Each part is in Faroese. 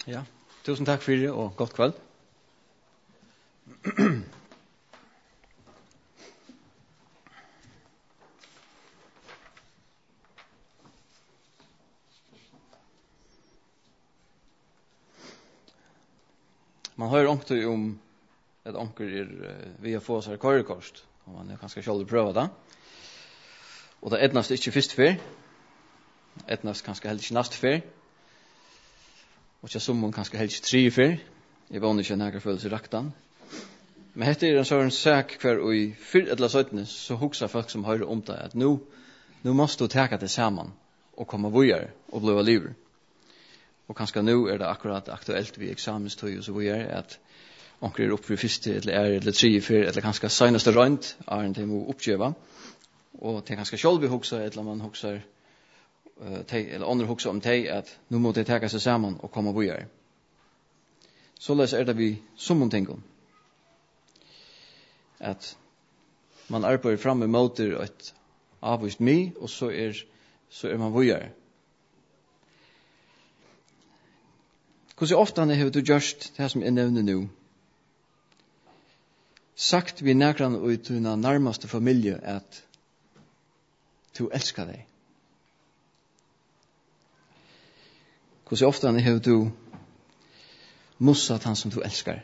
Ja, tusen takk for det, og godt kveld. Man hører ångtøy om at ånker vi har fått seg kørekost, og man kanskje selv prøve det. Og det etnast ikke først før, etnast kanskje heller ikke nast før, og ikke som man kanskje helst 3 før. Jeg vågner ikke nærmere følelse i raktan. Men dette en sånn sak hver og i 4 eller 17 så hukser folk som hører om det at nå måste du teka det sammen og komme videre og bli livet. Og kanskje nå det akkurat aktuelt ved eksamenstøy og så videre at onker opp for 1. eller 3 før eller kanskje seneste rønt er en til å oppgjøve. Og til kanskje selv vi hukser eller man hukser eller andre hugsa om teg at nu må de taka seg saman og koma vidare. Så les det vi som tenker at man arbeider framme mot et avvist mig og så er man vidare. Hvordan ofte har du gjort det som jeg nevner nå? Sagt vi nærkran og i dina nærmaste familie at du elskar deg. Hvordan ofte har du mussat han som du elskar?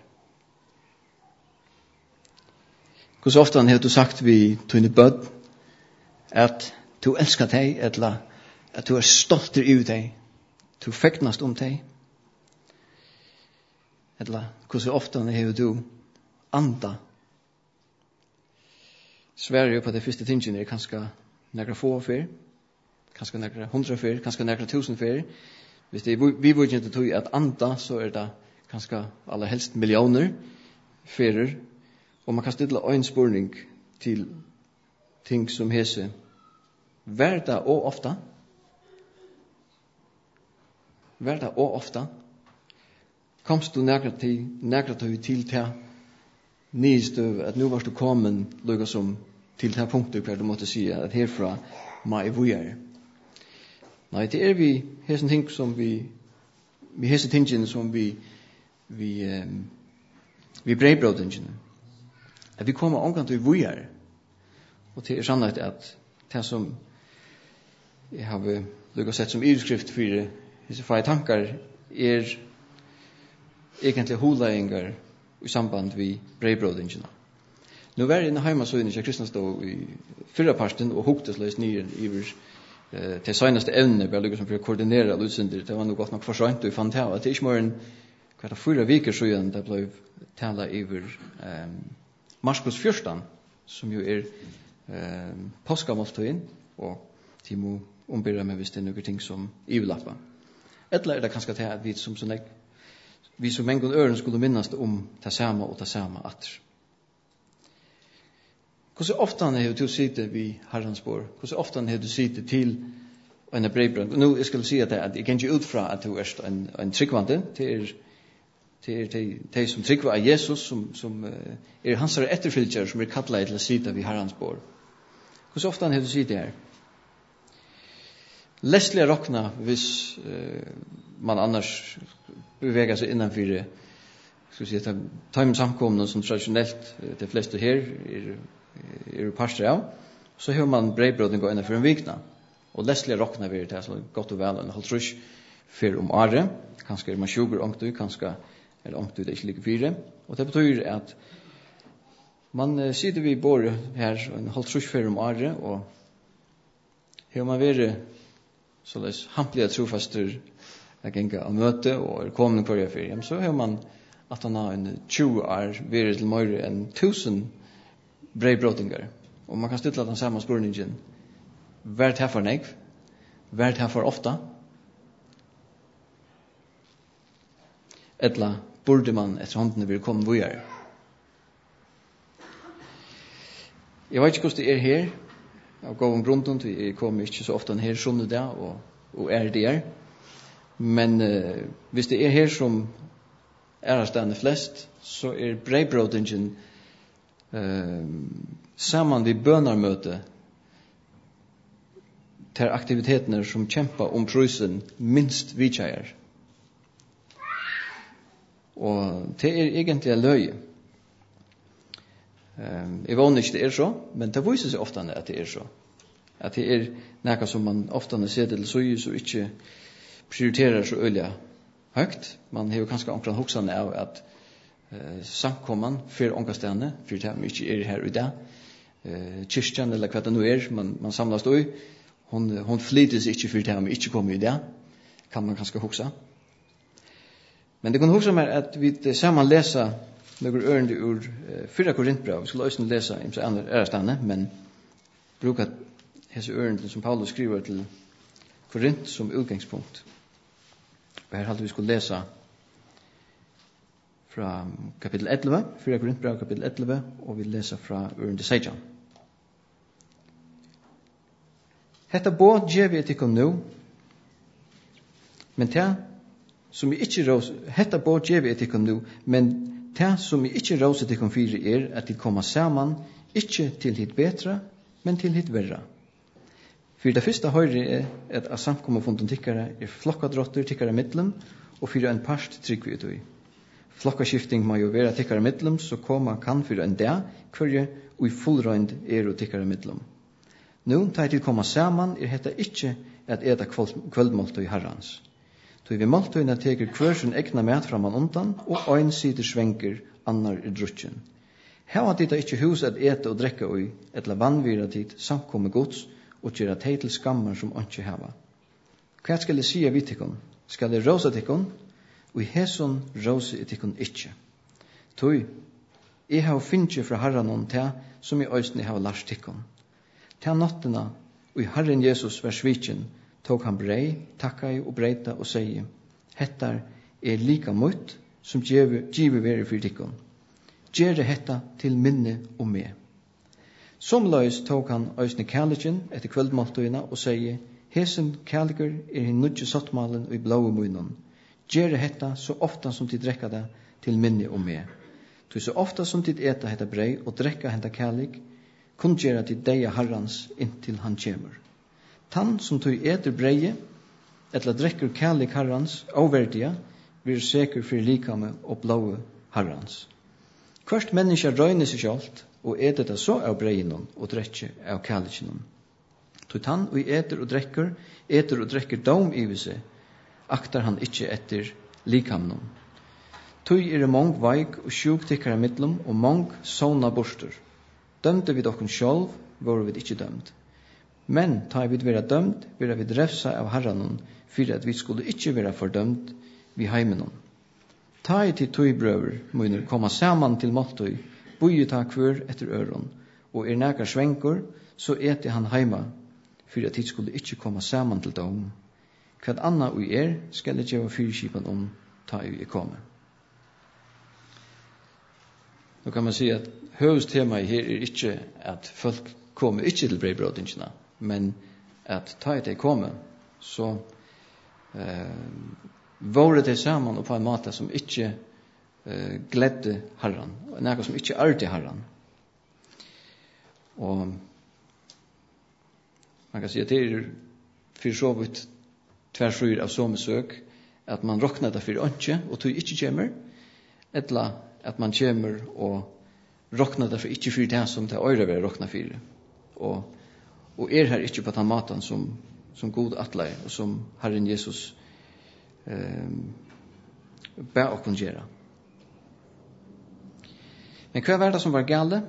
Hvordan ofte har du sagt vi dine bød at du elskar deg, eller at du stolter i deg, du fegnast om deg? Eller hvordan ofte har du anda? Sverige på det første tingene kanskje nekra få fyr, kanskje nekra 100 fyr, kanskje nekra 1000 fyr. Hvis det vi vil ikke tog at anda, så det kanskje aller helst millioner fyrer. Og man kan stille en spørning til ting som hese hverdag og ofta. Hverdag og ofta. Komst du nekra til til nystøv at nu var du kommet lukka som til det punktet hver du måtte si at herfra ma i vujer. Nei, det vi hese ting som vi hese tingene som vi breibrådingene. At vi kommer omkring til vujer. Og det sannhet at det som jeg har lukka sett som yrskrift for hese fire tankar egentlig holeinger i samband med breibrådingene. Nu var jeg hjemme så inne i kristnestå i 4. parten og huktes løs nye iver til seneste evne, bare lykkes for å koordinere utsynder. Det var nok godt nok for sent, og jeg fant her at det ikke var en 4 viker siden det ble tala iver Marskos 14, som jo påskamåltøyen, og de må ombyrre med hvis det er noen ting som ivelappa. Eller det kanskje til at vi som en gang øren skulle minnes om det samme og det samme atter. Hvordan ofte har du sittet ved Herrens bord? Hvordan ofte har du sittet til en brevbrønd? Nå, jeg skal si at jeg kan ikke ut fra at du en tryggvante til de som tryggva av Jesus, som hans etterfylgjere, som kallet til å sitte ved Herrens bord. Hvordan ofte har du sittet her? Leslig råkna hvis man annars beveger seg innanfor time samkomne som tradisjonelt de fleste her parster av, så har man breibrådning gå innanfor en vikna. Og leslig råkna vi det så godt og vel en halvtrus for året. Kanskje man 20 ångtøy, kanskje ångtøy det ikke like 4. Og det betyr at man sitter vi både her en halvtrus for året, og har man vært således hamplige trofaster jeg genga av møte og kommet hver jeg fyrir, så har man at han har en 20 år vært til mer enn 1000 breibrådingar. Og man kan stille den samme spørningen, hva det her for negv? Hva det her for ofta? Etla burde man etter håndene vil komme videre? Jeg vet ikke hvordan det her, av gåen grunnen, jeg kommer ikke så ofte her som det og der. Men hvis det her som stedende flest, så breibrådingen sammen ved bønarmøte til aktivitetene som kjemper om prusen minst vidtjeier. Og det egentlig løye. Jeg vågner ikke det så, men det viser seg ofte at det så. At det noe som man ofte ser til søys og ikke prioriterer så øyelig høgt. Man har jo kanskje omkring hoksene av at samkomman for ångastene, for det man ikke her i dag, kyrkjen eller hva det nå man samles i, hun flytes ikke for det man ikke kommer i dag, kan man kanskje hoksa. Men det kan hoksa meg at vi sammen leser noen ørende ur 4 Korintbrev. Vi skulle også lese i andre ærestane, men bruker hese ørende som Paulus skriver til Korint som utgangspunkt. Og her hadde vi skulle lese fra kapittel 11, 4 Korintbrev kapittel 11, og vi leser fra ørende 16. Hetta båt gjør vi etikon nå, men det som vi ikke rås, hetta båt gjør vi etikon nå, men det som vi ikke rås etikon fire at de kommer sammen, ikke til hit betra, men til hit verra. For det første høyre at av samkommet funden tikkere flokkadrotter tikkere middelen, og for en parst trygg vi utøy. Flokkaskifting må jo være tikkere middelen, så kommer kan for en dag, hver og i fullrøynd og tikkere middelen. Nå, da til kommer sammen, hetta ikke at eta kveldmåltøy herrans. Så vi måltøyna teker hver sin egna mat framan undan, og ein sider svenker, annar drutjen. Her har det ikke hus at eta og drekka ui, etla vannvira tid, samkomme gods, og gjøre teg til skammer som ikke hava. Hva skal jeg si av tikkun? Skal jeg rosa tikkun? Og i hæson rosa tikkun ikke. Tøy, jeg har finnje fra herranon til som i øysene har lært tikkun. Til nottena, og i Herren Jesus var svitjen, tog han brei, takkai og breita og sier, hettar lika møtt som giver vere for tikkun. Gjere hetta til minne og meg. Somleis tog han øysne kærlikken etter kveldmåltøyna og sier, hesen kærliker hin nudje sottmalen og i blåe munnen. Gjere hetta så ofta som tid drekka det til minne og meg. Så så ofta som tid eta hetta brei og drekka henta kærlik, kun gjera til deia herrans inntil han kjemur. Tann som tog eter breie, etla drekker kærlik herrans, avverdia, blir seker for likame og blåe herrans. Hvert menneske røyner seg sjalt, og eter det så av breinon og drekker av kærlikinon. Tog tann og eter og drekker dom i seg, aktar han ikkje etter likamnon. Tog mong veik og sjuk tikkara mittlum, og mong sona borster. Dømte vi dokken sjálv, var vi ikkje dømt. Men ta vi vera dømt, vera vi drefsa av herranon, fyrir at vi skulle ikkje vera fordømt vi heimenon. Ta i til tog brøver, munner komma saman til måltøy, boi ta kvør etter øron, og nekar svenkur, så eti han heima, fyrir at de skulle ikkje komma saman til dom. Hva anna ui skal jeg gjøre fyrskipan ta i komme. Nå kan man si at høvestemaet her ikke at folk kommer ikke til breibrådingene, men at ta i det komme, så våre det sammen og på en måte som ikke gledde herran, og noe som ikke er til herran. Og man kan si at det for så vidt tversryr av somesøk, at man råkner det for åndsje, og tog ikke kommer, eller at man kommer og råkner det for ikke for det som det øyre vil råkne for. Og her ikke på den maten som god atlei, og som Herren Jesus ber å kunne gjøre. Men hva var det som var gale?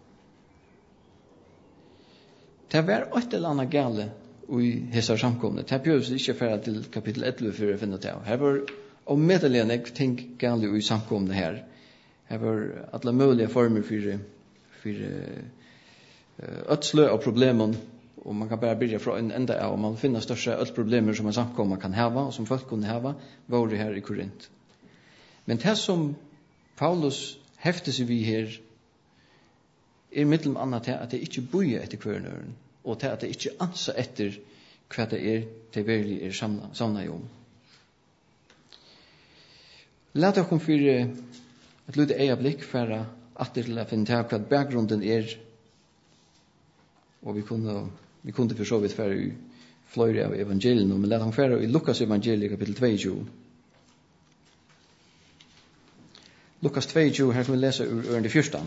Det var et eller annet gale i hese samkomne. Det behøves ikke føre til kapittel 11 for å finne det av. Her var omedelig jeg ting gale i samkomne her. Her var alle mulige former for ødslø av problemen, og man kan bare begynne fra en enda av, og man finner største problemer som en samkomne kan hava, og som folk kunne hava, var det her i Korint. Men det som Paulus hefter seg vi her, middelen annet til at det ikke bor etter kvørnøren, og til at det ikke anser etter hva det virkelig samnet om. La oss komme for et lite øyeblikk for at det til å finne til hva bakgrunnen og vi kunne for så vidt for i flere av evangeliene, men la oss komme for i Lukas evangeliet kapittel 22. Lukas 22, her skal vi lese ur ørende 14.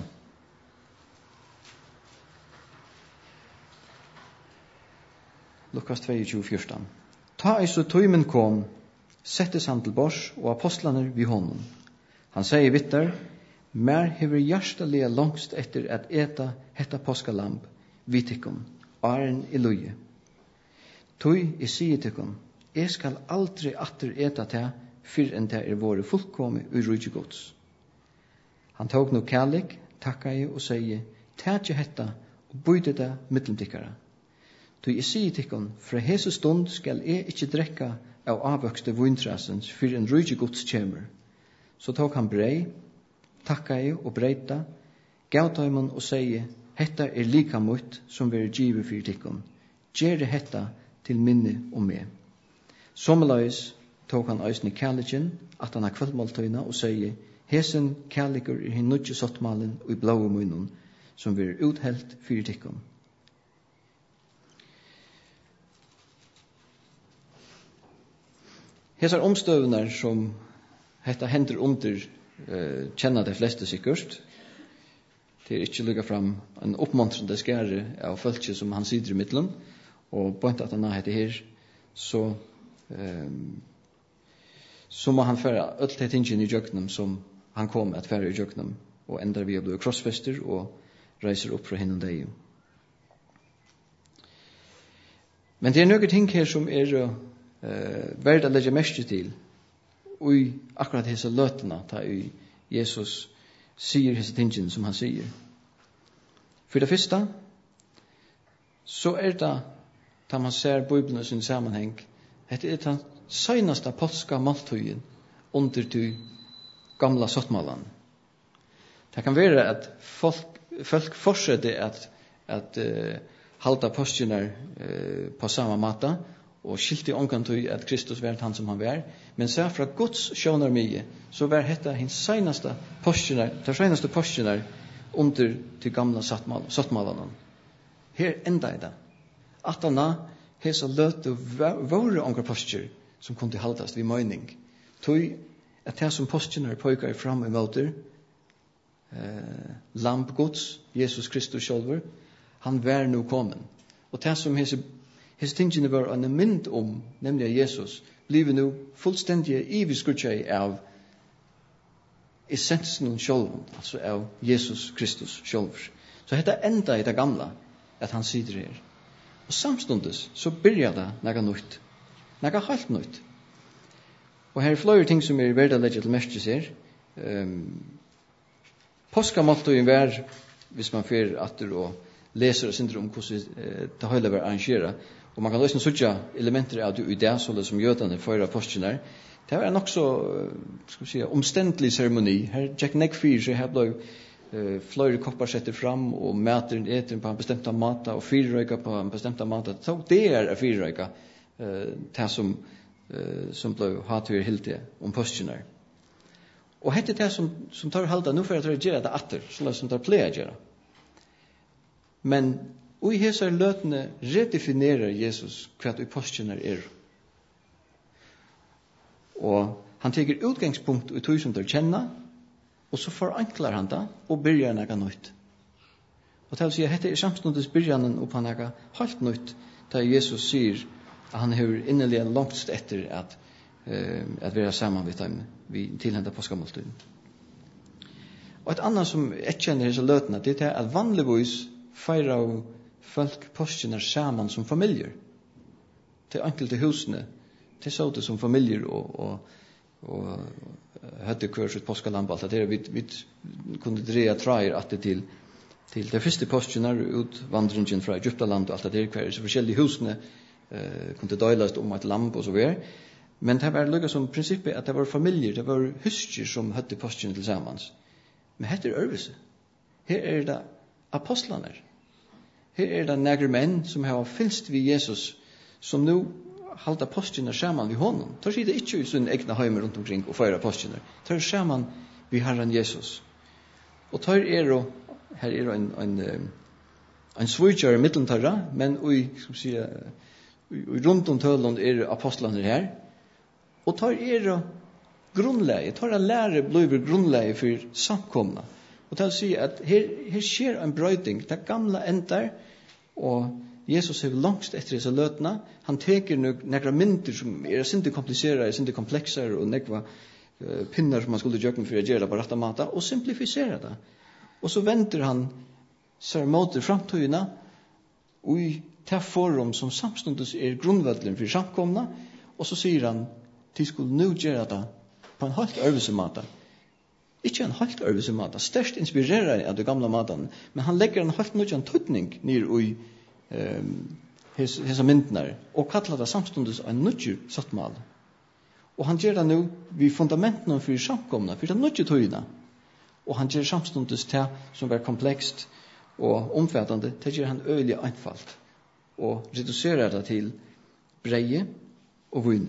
Lukas 22, 14. Ta i så tøymen kom, settes han til bors, og apostlene vid honom. Han sier vitter, mer hever hjertelige langst etter at eta hetta påskalamp, vitikon, aren i løye. Tøy i sige tikon, jeg skal aldri atter eta te, fyrr enn te våre fullkomme ur rujje gods. Han tog no kærlik, takka i og sier, tætje hetta og bøyde det mitteldikkara. Tøy i sige tikon, fra hese stund skal jeg ikkje drekka av avvøkste vuntrasens fyrr enn rujje gods kjemur. Så tog han brei, takka i og breita, gav tøymon og sier, hetta lika mot som vi givet fyrir tikon. Gjere hetta til minne og me. Sommerløys tog han eisne kærlikken, at han har kveldmåltøyna og sier, hesen kærlikur hin nudje sottmalen og i blåe munnen, som vi uthelt fyrir tikon. Hesar omstøvner som hetta hender under kjenner de fleste sikkert. Det ikke lukka fram en oppmuntrende skære av følelse som han sitter i middelen, og på at han har hette her, så må han fære alt det tingene i jøknem som han kom at fære i jøknem, og ender vi å bli krossfester og reiser opp fra henne og deg. Men det noen ting her som verdt å legge mest til, og i akkurat disse løtene, da Jesus sier disse tingene som han sier. For det første, så det, da man ser Bibelen i sin sammenheng, at det den søgneste polska måltøyen under de gamla sottmålene. Det kan være at folk fortsetter at halda postjener på samme måte, og skilte omkantøy at Kristus var han som han var, men så fra Guds sjånar mye, så var dette hans seneste postjener under de gamla sottmålene. Her enda det. At han hesa løte våre onker postjer som kunne haldas vid møyning. Tøy at det som postjener pøykar fram i måter, lamp Guds, Jesus Kristus sjølver, han var nu kommen. Og det som hese tingene var en mynd om, nemlig Jesus, blir nu fullstendig iviskutjei av essensen sjølven, altså av Jesus Kristus sjølver. Så dette enda i det gamla, at han sitter her. Og samstundes så byrjar det nega nytt. Nega helt nytt. Og her flere ting som verdt å legge til mest her. Påskamåltøyen var, hvis man fer atter og leser og synder om hvordan det hele var arrangeret. Og man kan løsne sånne elementer av det i det, som jødene fører påskjønner. Det var nok så, omstendelig seremoni. Her Jack Neck-fyr, så her ble flere koppar setter fram, og maten eter på en bestemt mat, og fyrrøyka på en bestemt mat. Så det fyrrøyka, det som ble hatt i helt det, om påskjønner. Og hette det som tar halda, nå får jeg gjøre det atter, så som tar pleier gjøre. Men og i hese løtene redefinerer Jesus hva i påskjønner Og han teker utgangspunkt i tog som der kjenner, og så forenklar han det, og begynner noe nytt. Og til å si at dette samståndes begynner opp han noe helt nytt, da Jesus sier at han har innelig langt etter at være sammen med dem vi tilhender påskamåltiden. Og et annet som jeg kjenner hese løtene, det at vanligvis feirer folk påskjønner sammen som familier. Til enkelte husene, til så det som familier og hadde kurs ut påskalamp, alt det vi kunne dreie traier at det til det første påskjønner utvandringen fra Egyptaland og alt det hver så forskjellige husene kunne døylast om et lamp og så videre. Men det var lukket som prinsippet at det var familier, det var husker som hadde påskjønner til sammen. Men her øvelse. Her det apostlene. Her det nægre menn som har finst vid Jesus, som nu halda påskjønner sammen vid honom. Tar sier det ikke i sin egna heimer rundt omkring og feira påskjønner. Tar sammen vid Herren Jesus. Og tar her en svurkjør i middelen men rundt om tølen apostlene her. Og tar grunnläge, tar en lære blir grunnläge for samkomna. Og til å si at her skjer en brøyding, det gamle endar, og Jesus har langst etter disse løtene. Han teker nekra mynter som sindi kompliserade, sindi komplexare, og nekva pinnar som man skulle gjøre for å gjøre det på rette måte, og simplifisere det. Og så venter han seg mot framtøyene, og i det forum som samstundes grunnvødlen for samkomna, og så sier han, de skulle nå gjøre det på en helt øvelsemåte. Ikke en helt øvelsemåte, størst inspirerer av de gamle matene, men han legger en helt nødvendig tøtning ned i hese myndene, og kallar det samstundes en nødvendig sattmål. Og han gjør det nå vid fundamentene for samkomna, for det nødvendig tøyene. Og han gjør samstundes det som er komplekst og omfattende, det gjør han øyelig einfalt, og reduserer det til breie og vune.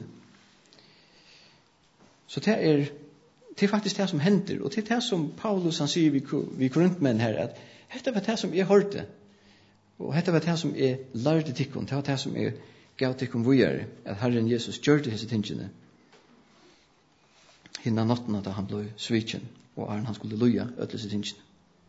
Så det er faktisk det som hender, og det er det som Paulus han sier vi korintmenn her, at dette var det som jeg hørte, og dette var det som jeg lærte tikkun, det var det som jeg gav tikkun vujere, at Herren Jesus gjør det hese tingene, hinna natten at han ble svikjen, og han skulle loja ødelse tingene.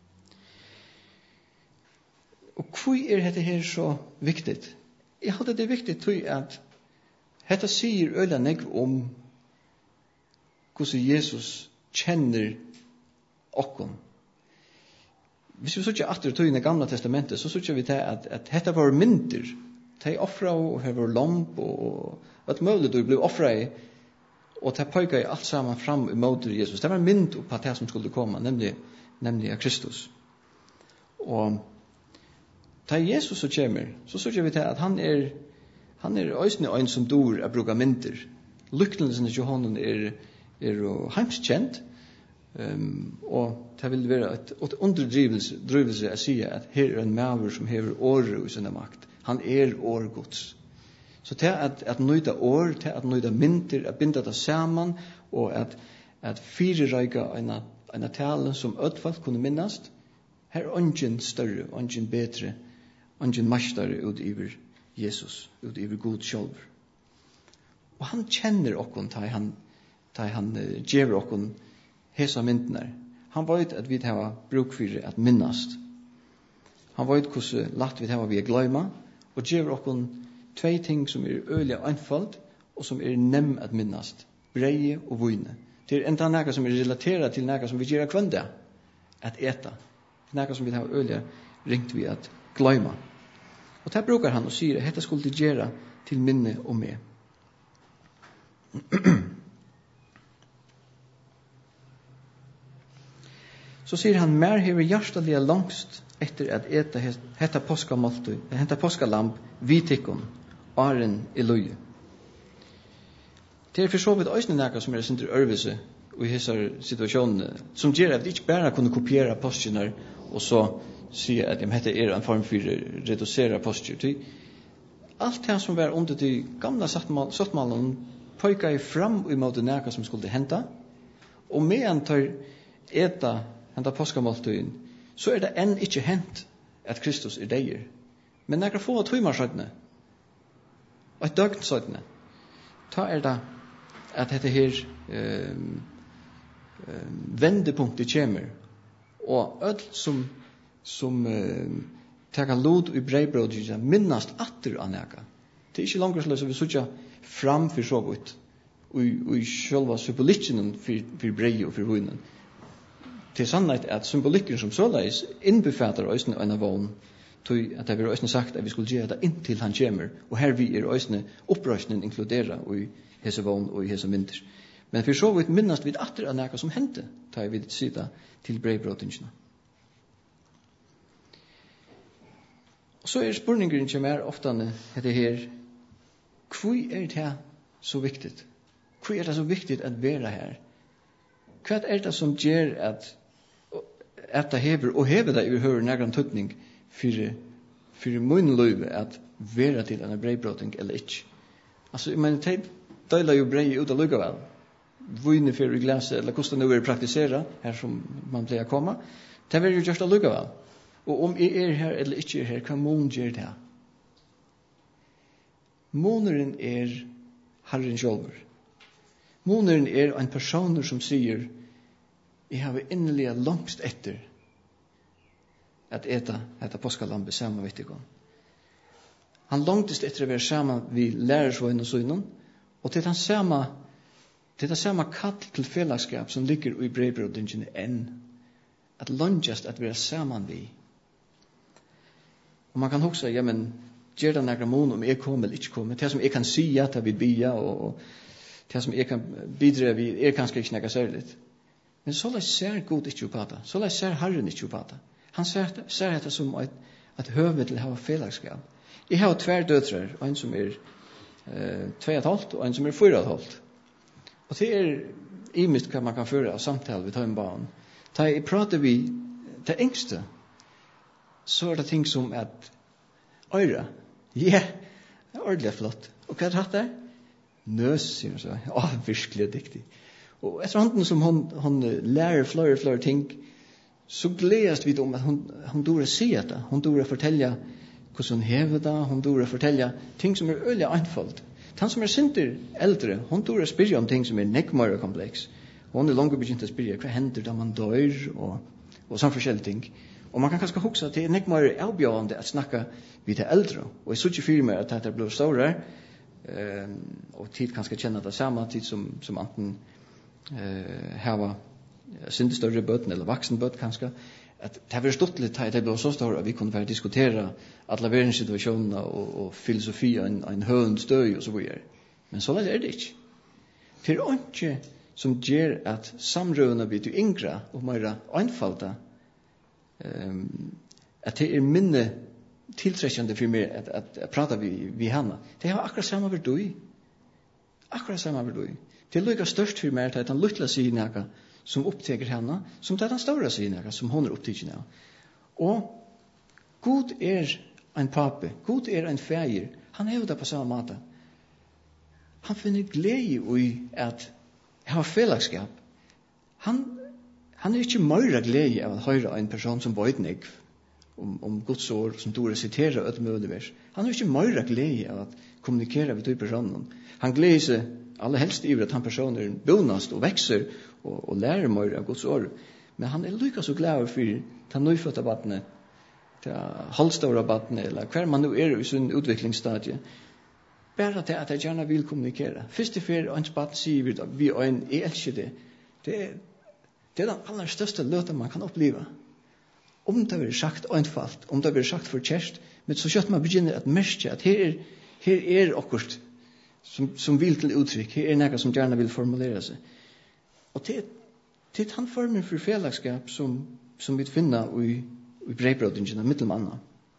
Og hvor dette her så viktig? Jeg hadde det viktig til at dette sier øyla negv om hvordan Jesus kjenner okkon. Hvis vi sier atter tog i det gamle testamentet, så sier vi til at dette var mynter. De offra og her var lamp og alt mulig de ble offra, og de pøyga alt sammen fram i måte Jesus. Det var mynd på det som skulle komme, nemlig av Kristus. Og da Jesus så kommer, så sier vi til at han er øysene en som dår å bruke mynter. Lyktelsen til Johanen er heimskjent, og det vil være et underdrivelse å si at her er en maver som hever året i sin makt. Han er årgods. Så til at nøyda år, til at nøyda mynter, at binda det sammen, og at firereika en tale som ødfalt kunne minnast, her er ungen større, ungen bedre, ungen mestare ut iver Jesus, ut iver god sjálfur. Og han kjenner okkon ta han gjever okkon hesa myndene. Han vet at vi har bruk for at minnast. Han vet hvordan lagt vi har vi gløyma, og gjever okkon tvei ting som øyelig einfalt, og som nem at minnast. Breie og vune. Det enda næga som relateret til næga som vi gjør kvønda, at eta. Næga som vi har øyelig ringt vi at gløyma. Og det brukar han og sier at dette skulle de gjøre til minne og med. Så sier han, mer hever hjertelige langst etter at eta hetta påskamåltøy, hetta påskalamp vitikon, åren i løye. Det for så vidt øysene næga som sinter ørvise i hessar situasjonene, som gjør at vi ikke bare kunne kopiere påskjener og så sier at dette er en form for redusere påskjer. Alt det som var under de gamle sattmalen pøyka i fram i måte næga som skulle hente, og medan tar eta henta påskamåltøyen, så er det enn ikke hent at Kristus er deier. Men nægra få av tøymar sødne, og et døgn sødne, ta er det at dette her vendepunktet kommer, og ødel som teka lod i breibrådet minnast atter av næga. Det er ikke langt så vi sutja fram for så vidt, og i sjølva symbolikken for brei og for vunnen. Det er sannhet at symbolikken som såleis innbefatter øysene en av vogn, at det blir øysene sagt at vi skulle gjøre det inntil han kommer, og her vi er øysene opprøysningen inkludera i hese vogn og i hese mynter. Men for så vidt minnast vi atter av næga som hendte, tar vi sida til breibråtingene. Og så er spurningen som er ofte dette her, hvor er det så viktig? Hvor er det så viktig at være her? Hva er det som gjør at det hever, og hever det overhører nærmere tøtning for min liv at være til en breibråting eller ikke? Altså, men det døyler jo brei ut av lukkevel. Vune for i glaset, eller hvordan det nå er praktiseret, her som man pleier å komme, det vil jo gjørt av lukkevel. Og om jeg er her eller ikke er her, hva mån gjør det? Måneren er Herren sjølver. Moneren en person som sier, jeg har innerlig langst etter at eta dette påskalampe sammen vet ikke. Han langtest etter å være sammen vi lærersvøyne og søgnen, og til den samme kall til fellesskap som ligger i brevbrodingen enn at langtest at være sammen vi. Og man kan huske, ja, men gjør det nægra mån om jeg kommer eller ikke kommer, det som jeg kan si at jeg vil bia, og det som jeg kan bidra vi kanskje ikke nægra særligt. Men så ser Gud ikke på det, så ser Herren ikke på det. Han ser det som et høve til å ha fellesskap. Jeg har 2 døtre, en som 2,5 og en som 4,5. Og det imist hva man kan føre av samtale ved tøymbanen. Da jeg prater vi det engste, så det ting som at øyre, ja, det ordentlig flott. Og hva hatt der? Nøs, sier hun så. Virkelig dyktig. Og etter hånden som hun lærer flere ting, så gledes vi om at hun dår si det. Hun dår fortelle hvordan hun hever det, hun dår fortelle ting som øyelig anfalt. Han som sinter eldre, hun dår spørre om ting som nekmere kompleks. Hun langt begynt å spørre hva hender da man dør, og sånn forskjellige ting. Og man kan kanskje huske at det nekmere avbjørende at snakke vid det eldre. Og jeg så ikke fyrer meg at det blir større, og tid kanskje kjenne det samme, tid som enten hava sinde større bøten eller vaksen bøt kanskje, at det har vært stått litt at det ble så større at vi kunne være diskutere alle verdenssituasjoner og filosofi og en høyend støy og så videre. Men så er det ikke. Det er ikke som gjør at samrøvene blir til yngre og mer einfalda, at det er minne tiltrekkende for meg at prata vi henne. Det har akkurat samme verdi. Akkurat samme verdi. Det er lykka størst for meg at han lytla sier noe som oppteker henne, som det er den store sier noe som hun oppteker av. Og Gud en pape, Gud en feir, han er jo det på samme måte. Han finner glede i at ha fellesskap. Han er ikke mer glede av å høre en person som bøyde nekv om Guds ord, som du resiterer et mulig vers. Han er ikke mer glede av å kommunikere med de personene. Han gleder seg aller helst i at han personer bonast og vekser og lærer mer av Guds ord. Men han er lykka så glad for den nøyfødte vattnet, til halvståra vattnet, eller hver man nu i sin utviklingsstadie. Bare til at jeg gjerne vil kommunikere. Først og fremst, ens vatt sier vi øyn, jeg elsker det. Det er den aller største løten man kan oppleve. Om det blir sagt einfalt, om det blir sagt for kjærst, men så kjøtt man begynner at merke at her akkurat som vil til uttrykk, her noe som gjerne vil formulere seg. Og det er den formen for fellesskap som vi finner i brevbrodingen av middelmannen.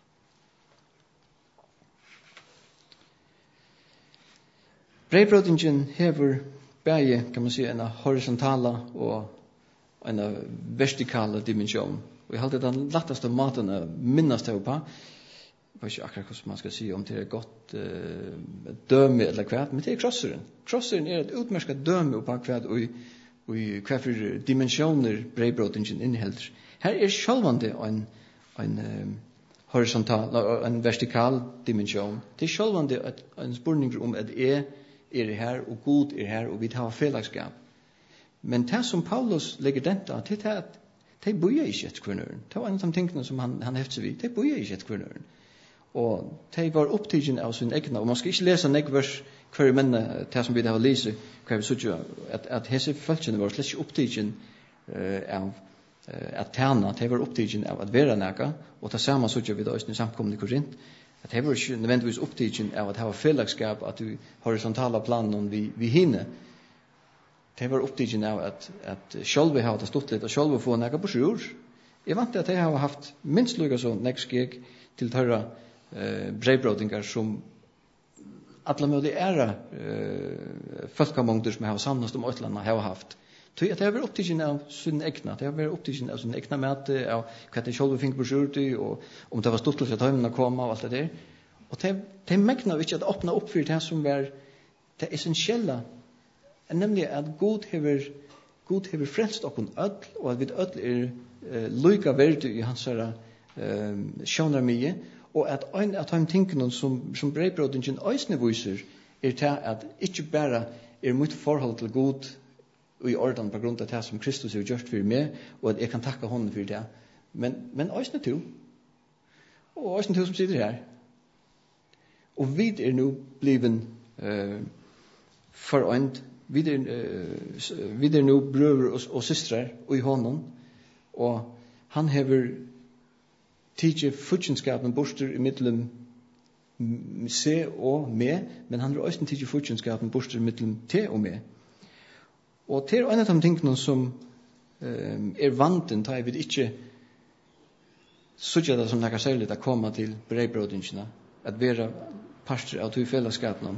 Brevbrodingen hever begge, kan man si, en horisontala og en vertikala dimensjon. Og jeg halte den letteste maten å minnes det på. Jeg vet ikke akkurat hva man skal si om det er godt døme eller hva, men det er krosseren. Krosseren er et utmerket døme på hva og hva for dimensjoner brevbrodingen inneholder. Her er sjølvande en horisontal, en vertikal dimensjon. Det er sjølvande en spurning om at jeg er her, og Gud er her, og vi tar fellesskap. Men det som Paulus legger denne, det er at de bøyer ikke etter kvinnøren. Det var en av de tingene som han hefter seg vid. De bøyer ikke etter kvinnøren. Og de var opptidgen av sin egna, og man skal ikke lese nekvers hver mennene, det som vi har lyset, hver vi sørger, at hese følelsene var slett ikke opptidgen av at tjene, de var opptidgen av at være nækka, og det samme sørger vi da i samkomne Korint, at de var ikke nødvendigvis opptidgen av at ha fellesskap, at du horisontala planen vi hinne. De var opptidgen av at sjølve har det stått litt, og sjølve få nækka på sjur. Jeg vant at de har haft minst lukka så nekskeg til tørra brevbrodingar som alle mulige folkamongder som har samnast om Øtland har haft. Så det har vært opptidgen av sin egna, det har vært opptidgen av sin egna mæte, av hva de sjølve fikk på sjurti, og om det var stort til at høymene kom og alt det der. Og de megna ikke at åpna opp for det som var det essentielle, nemlig at Gud hever frelst okkun öll, og at vi öll lykka verdi i hans sjånarmie, og at ein av de tingene som brevbrodingen øysene viser, det at ikke bare mitt forhold til Gud i orden på grunn av det som Kristus har gjort for meg, og at jeg kan takke honom for det. Men også to. Og også to som sitter her. Og vi nå bliven forøynt. Vi nå brøver og systrar og i honom. Og han hever tidlig futjenskapen borster i middelen se og me, men han har også tidlig futjenskapen borster i middelen te og me. Og til en av de tingene som vanten, tar jeg vil ikke sørge det som det særlig å komme til brevbrødingene, at være parster av to fellesskapene.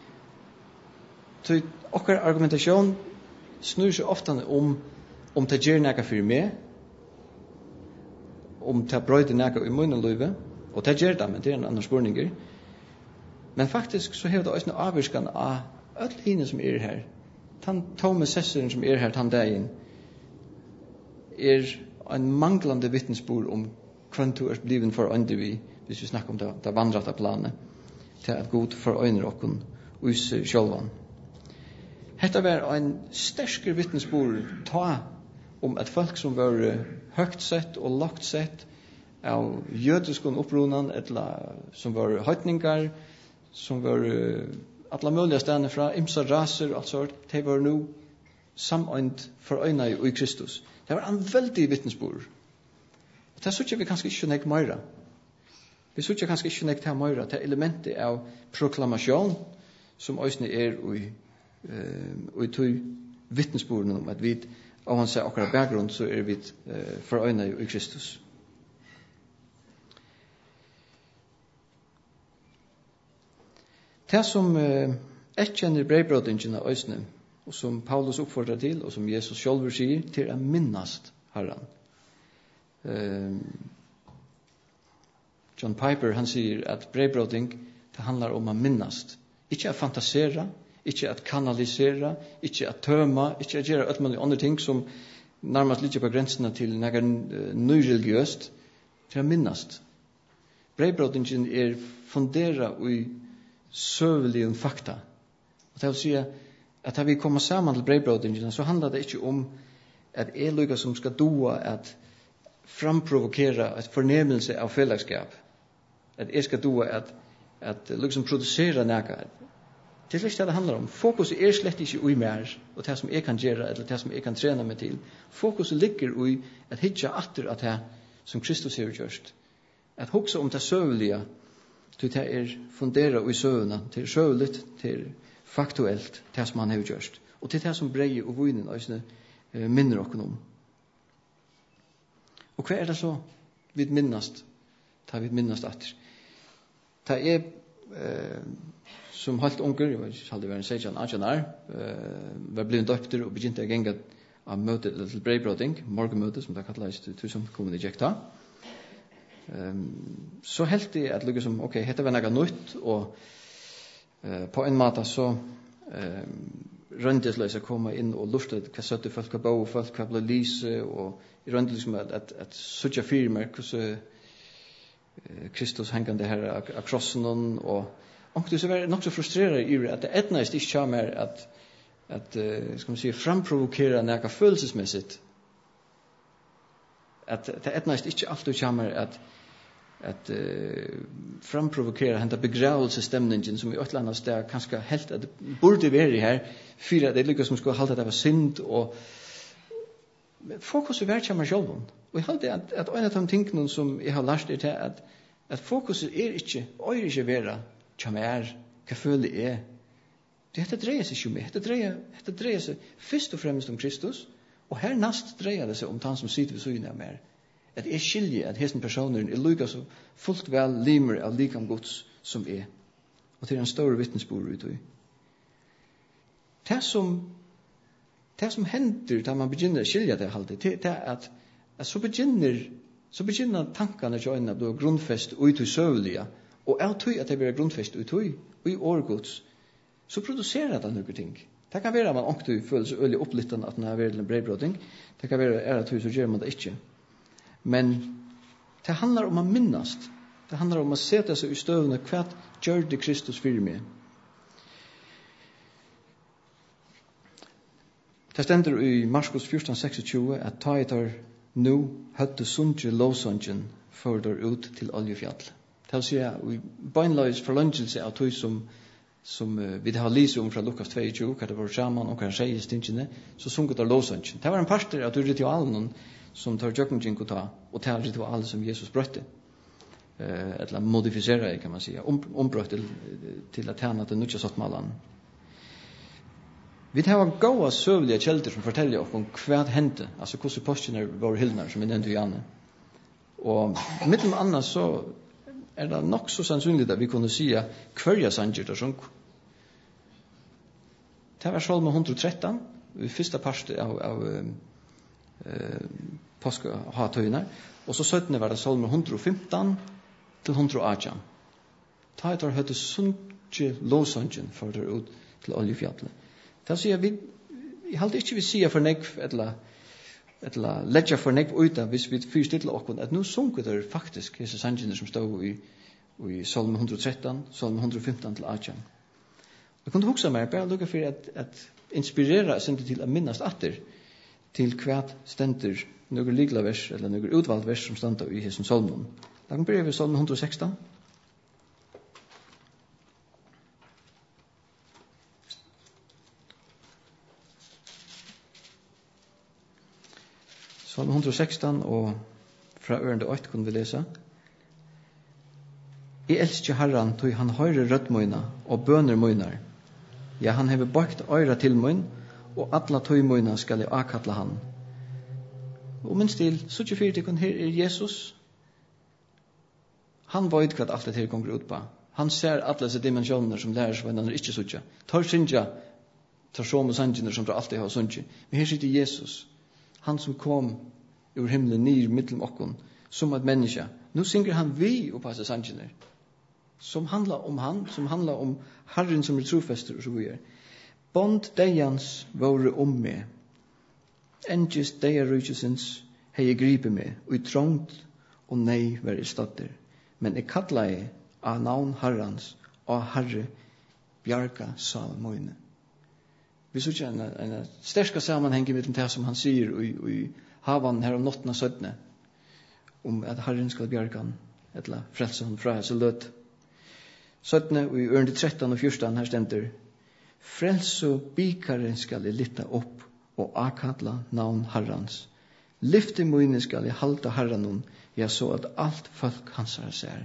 Så okker argumentasjon snur seg ofte om det gjør noe for meg, om det brøyder noe i munnen løyve, og det gjør det, men det en annen spørninger. Men faktisk så har det også noe avvirkende av alle hine som her. Den tomme sesseren som her den dagen en manglande vittnesbord om hvem du bliven for andre vi, hvis vi snakker om det vandrete planet, til at Gud forøyner okken hos sjølvan. Hetta var en sterskere vittnesbord ta om at folk som var høgt sett og lagt sett av jødiskon opprunan, eller som var høytningar, som var alla möjliga steder fra imsa raser og alt sort, de var nu samøynt forøyna i Kristus. Det var en veldig vittnesbord. Og det synes vi kanskje ikke nek meira. Vi synes kanskje ikke nek til meira til elementet av proklamasjon som òsne i tog vittnesborden om at vi og han sier akkurat bakgrunn så vi forøyna i Kristus. Det som kjenner brevbrødingen av øsne, og som Paulus oppfordrer til, og som Jesus selv sier, til å minnast Herren. John Piper, han sier at brevbrøding, det handler om å minnast. Ikke å fantasere, ikke å kanalisere, ikke å tøme, ikke å gjøre alt mulig andre ting som nærmest ligger på grensene til noe nyreligiøst, til å minnast. Brevbrødingen funderet i søvelige fakta. Og det vil si at da vi kommer sammen til brevbrødingen, så handler det ikke om at lykka som skal doa at framprovokere et fornemmelse av fellesskap. At skal doa at liksom produsere noe. Det er det handler om. Fokuset slett ikke ui mer, og det som jeg kan gjøre, eller det som jeg kan trene meg til. Fokuset ligger ui at hitja atter at det som Kristus har gjort. At hugsa om det søvelige, så det fundera i søvna, til søvligt, til faktuelt, det som han har gjort. Og til det som brei og vinen også minner okken om. Og hva det så vi minnast? Ta vi minnast atter. Ta som helt unger, jeg vet ikke, hadde vært en 16-18 år, var blevet døpter og begynte å genge av møte til brevbrøding, morgenmøte, som det kalles til som kommer i Jekta. Så helt det at liksom, ok, dette var noe nytt, og på en måte så røntes løs å komme inn og lufte hva søtte folk, hva bo folk, hva ble lyse, og røntes liksom at søtja firmer, hvordan Kristus hengende her av krossen, og det så var nok så frustrerende i at det etnast ikke kommer at skal man si, framprovokere noe følelsesmessigt. At det etnast ikke alltid kommer at framprovokere henne begravelsesstemningen som i et eller annet sted kanskje helt at det burde være her for at det lykkes som skulle halte at det var synd og fokuset var kommer selv og jeg halte at en av de tingene som jeg har lært til at fokuset ikke være kommer hva føler jeg det dreier seg ikke om det dreier seg først og fremst om Kristus og her nast dreier det seg om han som sitter ved siden av meg at jeg skiljer at hesten personen lykkes så fullt vel limer av likam Guds som og til en stor vittnesbord ut i det som hender da man begynner å skilje det alltid det at så begynner tankene til øynene å bli grunnfest ut i søvelige og av tog at det blir grunnfest ut i årgods så produserer det noen ting. Det kan være at man ångte føler seg øyelig opplyttende at man har vært en brevbrøding. Det kan være at så gjør man det ikke. Men det handler om å minnast. Det handler om å sette seg i støvende hva gjør det Kristus for meg. Det stender i Markus 14:26 at ta etter nu høtte sunge lovsongen for der ut til oljefjall. Det vil si at vi beinleis forløngelse av tog som vi har lyst om fra Lukas 22, hva det var sammen og hva det sier i stingene, så sunget der lovsongen. Det var en parter av ritualen som tar jøkken og ta, og det ritualen som Jesus brøtte. Eller modifiserar kan man säga, ombrott till att tjäna den nya sottmalan. Vi har goda sövliga källor som fortäljer oss om vad hände, alltså hur posterne var hyllnar som vi nämnde i Anne. Och mittel annars så är det nog så sannsynligt att vi kunde säga kvörja sanger där sjönk. Det var Salme 113, i första parten av påskhatøyner, och så 17 var det Salme 115 til 118. Ta etter høyde sunge lovsangen for der ut til oljefjallet. Det sier vi, jeg halte ikke vi sier for nekv, eller ledja for nekv uta, hvis vi fyrer stille okkon, at nå sunker der faktisk disse sangene som stod i Salme 113, Salme 115 til 18. Jeg kunne huske meg, bare lukke for at inspirera seg til å minnast atter til hvert stender noen ligla vers, eller noen utvalgt vers som stod i hessen salmen. Da kan vi Salme 116. Salme 116, og fra ørende 8 kunne vi lese. Jeg elsker Herren, tog han høyre rødmøyna og bøner møynar. Ja, han hever bakt øyra til møyn, og alla tog møyna skal jeg akatla han. Og minst til, så ikke fyrir til her er Jesus. Han vet hva alt det her kommer ut på. Han ser alle disse dimensjoner som lærer seg når han ikke suttja. Tar syndja, tar som og sangene som alltid har suttja. Men her sitter Jesus. Han som kom ur himmelen nir mittlom okkon, som et menneske. Nå synger han vi oppa disse sangene. Som handlar om han, som handlar om Herren som er trofester og så videre. Bond deians våre om meg. Engis deia rujusins hei gripe meg, og i trångt og nei være statter. Men jeg kallar av navn Herrens og Herre bjarga salmøyne. Vi så ikke en sterska sammenheng med det som han sier i havan her om nottene 17 om at Herren skal bjarga han eller frelse han fra hans løt. 17 og i ørende 13 og 14 her stender frelse og bikare skal jeg lytte opp og akadla navn Herrens. Lyfte møyne skal jeg halta Herren ja, så at alt folk hans ser.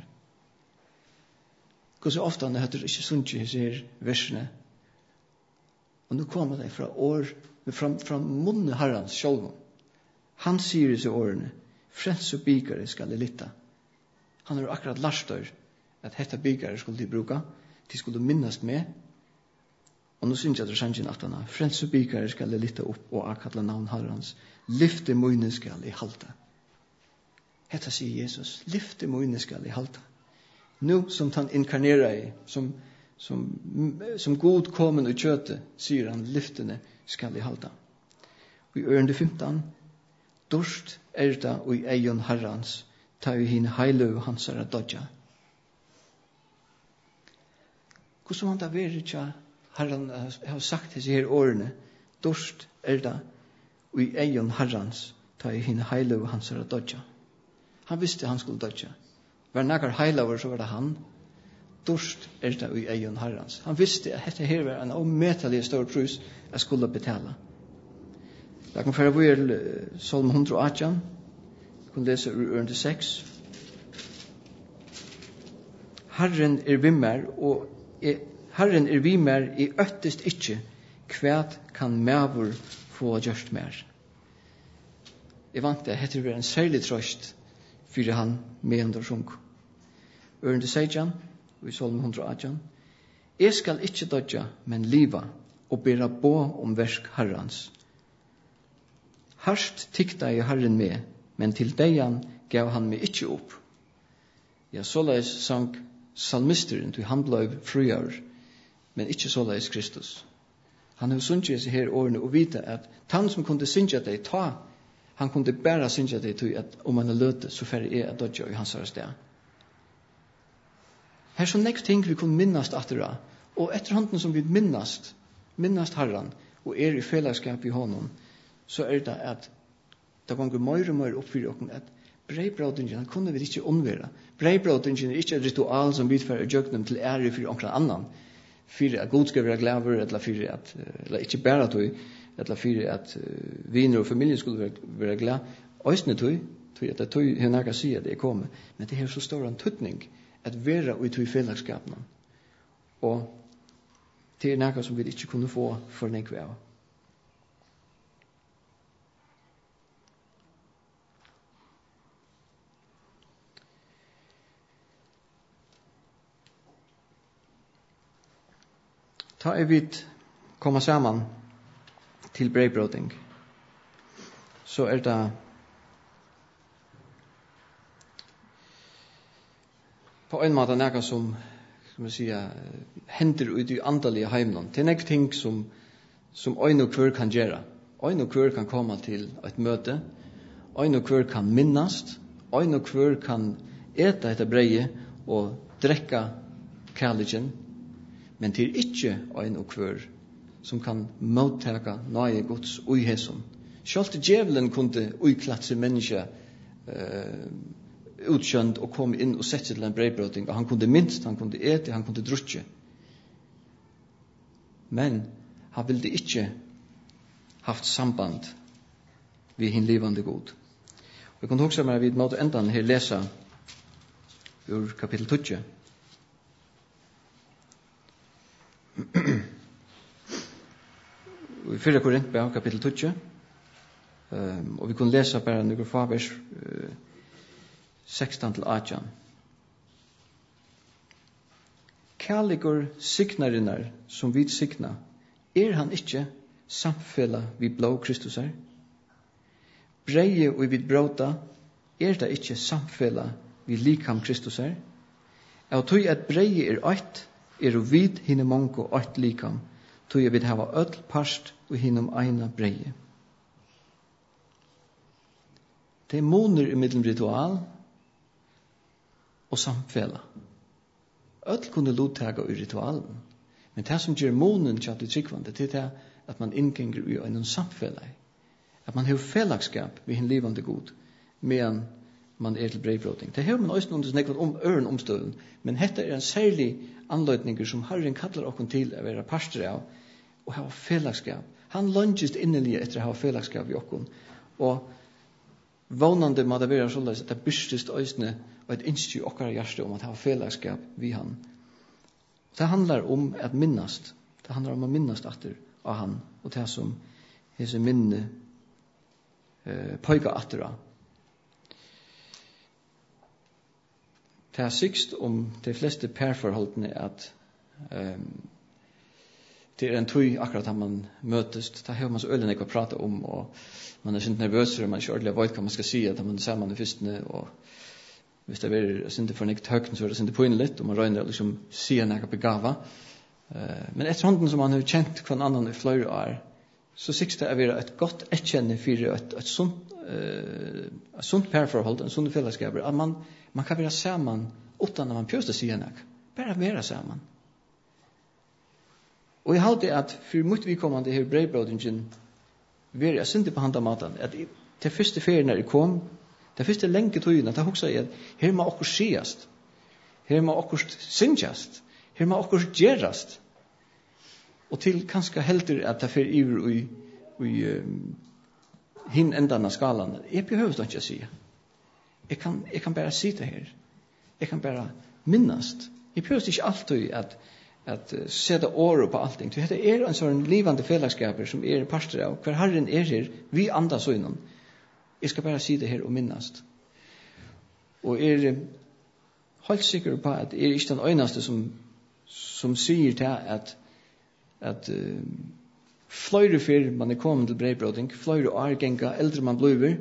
Hvor så ofte han heter ikke sunnkje i sier versene. Og nå kommer det fra år, fra munnen Herrens selv. Han sier i seg årene, frels og bygare skal jeg lytte. Han har akkurat lastør at dette bygare skulle de bruke, de skulle minnes med. Og nå synes jeg at det er sannsyn at han har, frels og bygare skal jeg lytte opp og akkurat navn Herrens. Lyfte møyne skal jeg halte. Hetta sier Jesus, lyfte møyne skal jeg halte. Nå som han inkarnerer i, som god komen i kjøtet, sier han, lyftene skal jeg halte. Og i ørende 15, dorst det og i eion Herrens, ta i hine heiløv hans er dodja. Hvordan han da være ikke Herren har sagt disse her årene, dorst det og i eion Herrens, ta i hine heiløv hans er dodja. Han visste han skulle dodja. Var nakar heilaver så var det han. Dorst det og i eion Herrens. Han visste at dette her var en ometallig stor prus jeg skulle betale. Jeg kan føre til Salm 118. Jeg kan lese ur ørende 6. Herren vimmer, og Herren vimmer i øttest ikkje, kvæt kan mævur få gjørst mer. Jeg vant det, hette det en særlig trøst for han med under sjunk. Ørende 16, og i Salm 118. Jeg skal ikkje dodja, men liva, og bera bo om versk Herrens. Harst tikta i Herren med, men til deian gav han meg ikkje opp. Ja, såleis sang salmisteren til han blei fruar, men ikkje såleis Kristus. Han har sunnet seg her årene og vite at han som kunne synge deg ta, han kunne bare synge deg til at om han er løte, så færre er at dodja i hans sted. Her er så nekst ting vi kunne minnast atterra, og etter hånden som vi minnast Herren, og i fellesskap i honom, så det at det gonger mer og mer oppfyrir okken at breibrådingen kunne vi ikke unnvære. Breibrådingen ikke et ritual som vi får gjøknem til ære for omkring annan, for at God skal være glaver, eller ikke bare tog, eller for at viner og familien skulle være glad, øysene tog at det tog henne ikke si at det kommer, men det er så stor en tøtning at være ut i fellesskapene. Og det er noe som vi ikke kunne få for en ekve av. Ta vi komma sammen til breibråding, så det på en måte noe som hender ut i andalige heimene. Det er noen ting som øyn og kvør kan gjøre. Øyn og kvør kan komme til et møte, øyn og kvør kan minnast, øyn og kvør kan ete etter breie og drekka kærligen, men det er ikke øyn og kvør som kan mottaka nøye Guds uihesson. Selv djevelen kunne uiklatse menneske utkjønt og kom inn og sette til en breibråding, og han kunne minst, han kunne ete, han kunne drutje. Men han ville ikke haft samband vi hin livande god. Vi kan huske meg vid måte endan her lesa ur kapitel 20. I 4 Korintbrev kapitel 20, og vi kan lesa bare noen fra vers 16 til 18. Kærligur signarinnar som vid signa, han ikke samfella vid blå Kristus her? Breie og vid bråta, det ikke samfella vid likam Kristus her? Og tog at breie eitt, og vid hinne mongo eitt likam, tog jeg vil hava öll parst og hinnom eina breie. Det er moner i middelen ritual og samfella. Öll kunne lottaga i ritualen, men det som gjør monen til det tryggvande, det er at man inngenger i en samfella, at man har fellagskap ved en livande god, medan man til breibråding. Det har man også noen snakket om øren omstøden, men dette en særlig anløytninger som Herren kallar okken til å være pastor av, og ha fellagskap. Han lønges innelig etter å ha fellagskap i okken, og vånande må det være sånn at det bystest øysene og et innskje i okkara hjerte om at ha fellagskap vi han. Det handlar om at minnast. Det handlar om å minnast atter av han, og det som hese minne pøyga atter av. Det er sikst om de fleste pærforholdene at det er en tøy akkurat da man møtes. Det har man så øyne ikke å prate om, og man er sint nervøser, og man ikke ordentlig vet hva man skal si, at man ser man i fyrstene, og hvis det er sint for nekt høyken, så er det sint på inn litt, og man røyner liksom sier noe begava. Men etter hånden som man har kjent hva annan i flere år, så sikst det er være et godt etkjenne for et sunt pærforhold, en sunt fellesskap, at man kan være sammen utan at man pjøster sier noe. Bare være sammen. Og jeg halte at for mot vi kommande her breibrådingen var jeg sindi på handamaten at til første ferien når jeg kom, til første lenge tøyene, da hoksa jeg at her må okkur siast, her må okkur syndjast, her må okkur gjerast, og til kanskje heldur at det fer iver i hinn endan av skalan. Jeg behøver det ikke å si. Jeg kan bare si det her. Jeg kan bare minnast. Jeg behøver ikke alltid at sette året på allting. Det er en sånn livande fellesskaper som er pastor av. Hver Herren er her, vi andas innom. Jeg skal bare si det her og minnast. Og helt sikker på at jeg er ikke den øyneste som sier til at flere fyr man er kommet til breibråding, flere år genga, eldre man blir,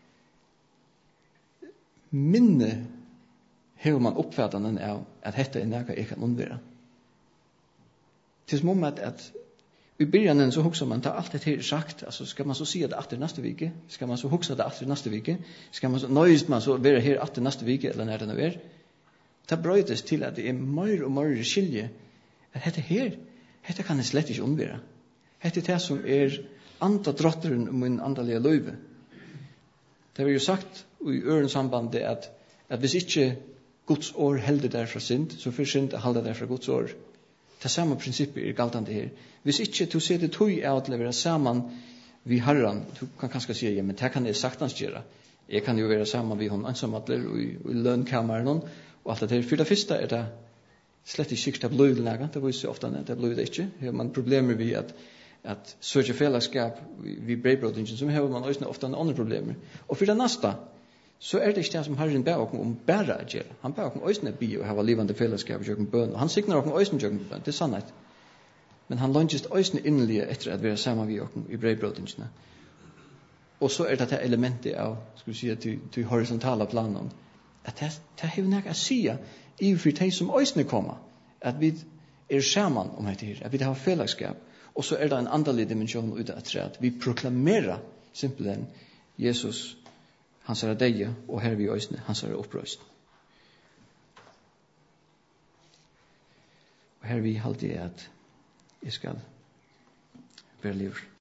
minne hever man oppfattanden av at dette er noe jeg kan undvære. Til som om at i begynnelsen så hukser man til alt det her sagt, altså skal man så si det etter neste vike, skal man så hukse det etter neste vike, skal man så nøyest man så være her etter neste vike, eller når det nå er. Det brøytes til at det er mer og mer skilje, at dette her, dette kan jeg slett ikke undvære. Hette det som anda drotteren om min andalige løyve. Det har jo sagt i ørens samband at hvis ikke Guds år helder der fra synd, så får synd halda der fra Guds år. Det samme prinsippet galtande her. Hvis ikke du ser det tog av til å være sammen vi Herren, du kan kanskje si, ja, men det kan jeg saktans gjøre. Jeg kan jo være sammen vi hon ansamadler i lønnkammeren og alt det her. For det første det slett ikke sikkert det blir det nægget, det viser ofte at det blir det ikke. Her man problemer vi at søke fellesskap vi breibrodingen, så har man også ofte andre problemer. Og for det neste, så det ikke det som Herren ber oss om bare å gjøre. Han ber oss også be og ha livende fellesskap og gjøre bøn, og han signer oss også gjøre bøn, det sannhet. Men han lønges også innelige etter at vi er sammen med oss i breibrodingene. Og så det elementet av, skal vi si, til horisontale planen, at det har noe å si i for de som også kommer, at vi sammen om dette her, at vi har fellesskap, og så det en andelig dimensjon ut av at vi proklamerer simpelthen Jesus, hans deie, og her vi også, hans opprøst. Og her vi halte at jeg skal være livet.